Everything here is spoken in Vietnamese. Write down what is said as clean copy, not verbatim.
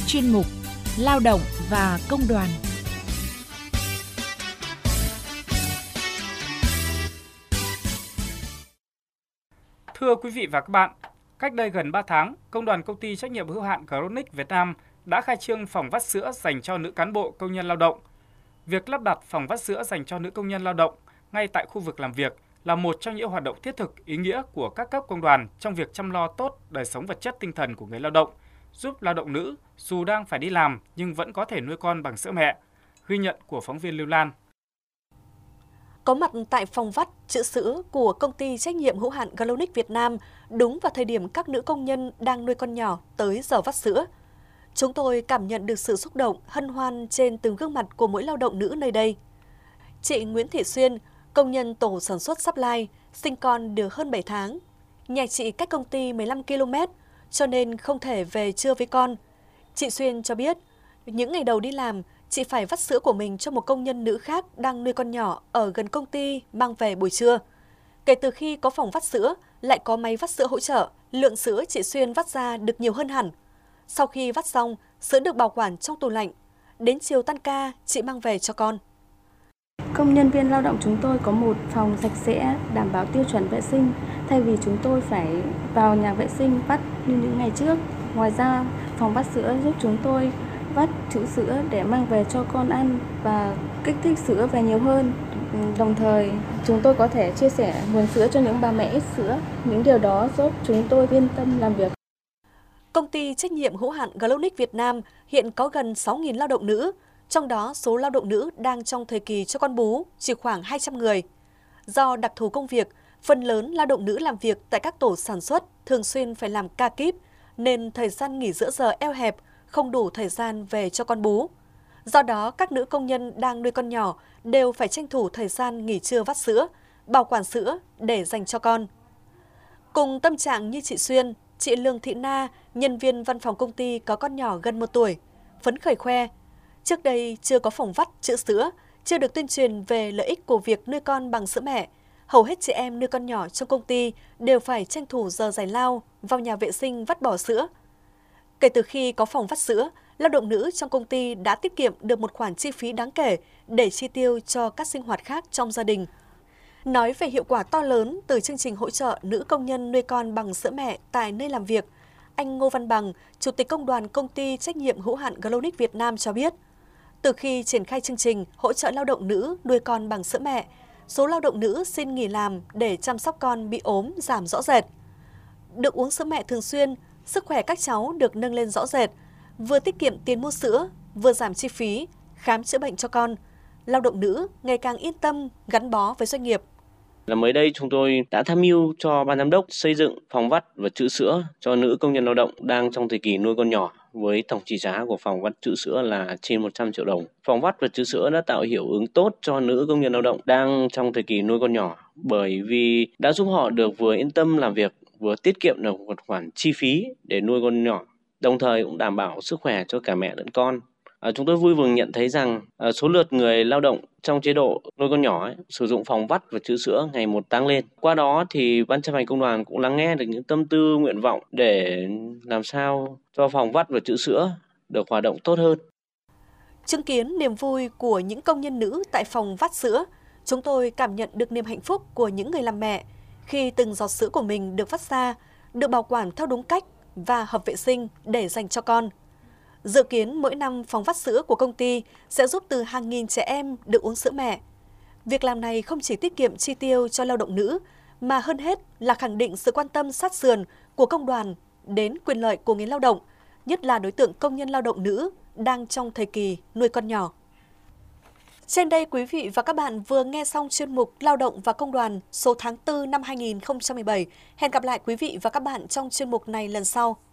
chuyên mục Lao động và Công đoàn. Thưa quý vị và các bạn, cách đây gần 3 tháng, Công đoàn Công ty trách nhiệm hữu hạn Chronic Việt Nam đã khai trương phòng vắt sữa dành cho nữ cán bộ công nhân lao động. Việc lắp đặt phòng vắt sữa dành cho nữ công nhân lao động ngay tại khu vực làm việc là một trong những hoạt động thiết thực, ý nghĩa của các cấp công đoàn trong việc chăm lo tốt đời sống vật chất tinh thần của người lao động, giúp lao động nữ dù đang phải đi làm nhưng vẫn có thể nuôi con bằng sữa mẹ. Ghi nhận của phóng viên Lưu Lan. Có mặt tại phòng vắt trữ sữa của công ty trách nhiệm hữu hạn Chronic Việt Nam đúng vào thời điểm các nữ công nhân đang nuôi con nhỏ tới giờ vắt sữa. Chúng tôi cảm nhận được sự xúc động, hân hoan trên từng gương mặt của mỗi lao động nữ nơi đây. Chị Nguyễn Thị Xuyên, công nhân tổ sản xuất Supply, sinh con được hơn 7 tháng. Nhà chị cách công ty 15 km, cho nên không thể về trưa với con. Chị Xuyên cho biết, những ngày đầu đi làm, chị phải vắt sữa của mình cho một công nhân nữ khác đang nuôi con nhỏ ở gần công ty mang về buổi trưa. Kể từ khi có phòng vắt sữa, lại có máy vắt sữa hỗ trợ, lượng sữa chị Xuyên vắt ra được nhiều hơn hẳn. Sau khi vắt xong, sữa được bảo quản trong tủ lạnh. Đến chiều tan ca, chị mang về cho con. Công nhân viên lao động chúng tôi có một phòng sạch sẽ, đảm bảo tiêu chuẩn vệ sinh, thay vì chúng tôi phải vào nhà vệ sinh vắt như những ngày trước. Ngoài ra, phòng vắt sữa giúp chúng tôi vắt trữ sữa để mang về cho con ăn và kích thích sữa về nhiều hơn. Đồng thời, chúng tôi có thể chia sẻ nguồn sữa cho những bà mẹ ít sữa. Những điều đó giúp chúng tôi yên tâm làm việc. Công ty trách nhiệm hữu hạn Chronic Việt Nam hiện có gần 6.000 lao động nữ, trong đó số lao động nữ đang trong thời kỳ cho con bú chỉ khoảng 200 người. Do đặc thù công việc, phần lớn lao động nữ làm việc tại các tổ sản xuất thường xuyên phải làm ca kíp, nên thời gian nghỉ giữa giờ eo hẹp, không đủ thời gian về cho con bú. Do đó, các nữ công nhân đang nuôi con nhỏ đều phải tranh thủ thời gian nghỉ trưa vắt sữa, bảo quản sữa để dành cho con. Cùng tâm trạng như chị Xuyên, chị Lương Thị Na, nhân viên văn phòng công ty có con nhỏ gần 1 tuổi, phấn khởi khoe. Trước đây chưa có phòng vắt trữ sữa, chưa được tuyên truyền về lợi ích của việc nuôi con bằng sữa mẹ. Hầu hết chị em nuôi con nhỏ trong công ty đều phải tranh thủ giờ giải lao vào nhà vệ sinh vắt bỏ sữa. Kể từ khi có phòng vắt sữa, lao động nữ trong công ty đã tiết kiệm được một khoản chi phí đáng kể để chi tiêu cho các sinh hoạt khác trong gia đình. Nói về hiệu quả to lớn từ chương trình hỗ trợ nữ công nhân nuôi con bằng sữa mẹ tại nơi làm việc, anh Ngô Văn Bằng, Chủ tịch Công đoàn Công ty trách nhiệm hữu hạn Chronic Việt Nam cho biết, từ khi triển khai chương trình hỗ trợ lao động nữ nuôi con bằng sữa mẹ, số lao động nữ xin nghỉ làm để chăm sóc con bị ốm giảm rõ rệt. Được uống sữa mẹ thường xuyên, sức khỏe các cháu được nâng lên rõ rệt, vừa tiết kiệm tiền mua sữa, vừa giảm chi phí, khám chữa bệnh cho con. Lao động nữ ngày càng yên tâm gắn bó với doanh nghiệp. Mới đây chúng tôi đã tham mưu cho ban giám đốc xây dựng phòng vắt và trữ sữa cho nữ công nhân lao động đang trong thời kỳ nuôi con nhỏ với tổng trị giá của phòng vắt trữ sữa là trên 100 triệu đồng. Phòng vắt và trữ sữa đã tạo hiệu ứng tốt cho nữ công nhân lao động đang trong thời kỳ nuôi con nhỏ bởi vì đã giúp họ được vừa yên tâm làm việc, vừa tiết kiệm được một khoản chi phí để nuôi con nhỏ, đồng thời cũng đảm bảo sức khỏe cho cả mẹ lẫn con. Chúng tôi vui mừng nhận thấy rằng số lượt người lao động trong chế độ nuôi con nhỏ sử dụng phòng vắt và trữ sữa ngày một tăng lên. Qua đó thì Ban chấp hành Công đoàn cũng lắng nghe được những tâm tư, nguyện vọng để làm sao cho phòng vắt và trữ sữa được hoạt động tốt hơn. Chứng kiến niềm vui của những công nhân nữ tại phòng vắt sữa, chúng tôi cảm nhận được niềm hạnh phúc của những người làm mẹ khi từng giọt sữa của mình được vắt ra, được bảo quản theo đúng cách và hợp vệ sinh để dành cho con. Dự kiến mỗi năm phòng vắt sữa của công ty sẽ giúp từ hàng nghìn trẻ em được uống sữa mẹ. Việc làm này không chỉ tiết kiệm chi tiêu cho lao động nữ, mà hơn hết là khẳng định sự quan tâm sát sườn của công đoàn đến quyền lợi của người lao động, nhất là đối tượng công nhân lao động nữ đang trong thời kỳ nuôi con nhỏ. Trên đây quý vị và các bạn vừa nghe xong chuyên mục Lao động và Công đoàn số tháng 4 năm 2017. Hẹn gặp lại quý vị và các bạn trong chuyên mục này lần sau.